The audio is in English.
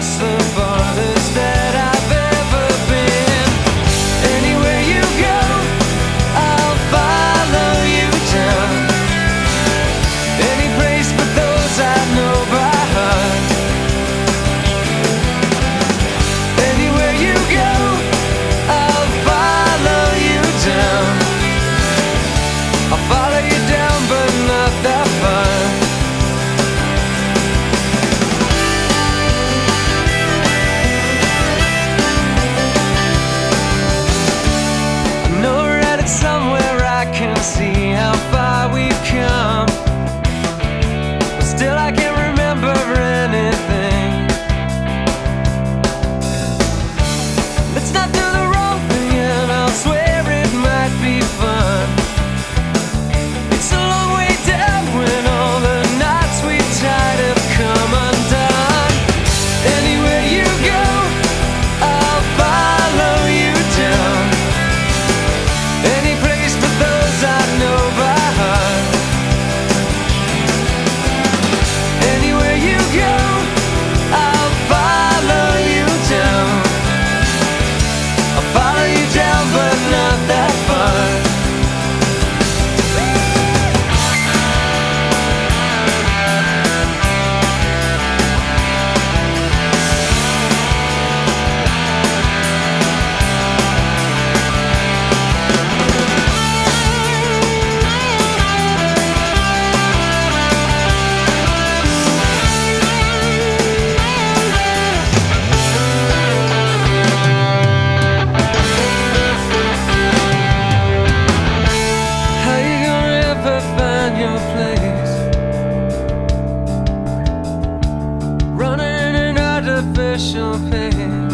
just the farthest that I've ever been. Anywhere you go, I'll follow you down. Any place but those I know by heart. Anywhere you go, I'll follow you down. I'll follow you down, but not that far. Somewhere I can see how far we've come, but still I can't remember anything. Let's not do the wrong thing, and I'll swear it might be fun. It's a long way down when all the knots we tied have come undone. Anywhere you go, I'll follow you down. Any place but those I know by heart. Anywhere you go, I'll follow you down. I'll follow you down, but not that far. Your place, running an artificial pace.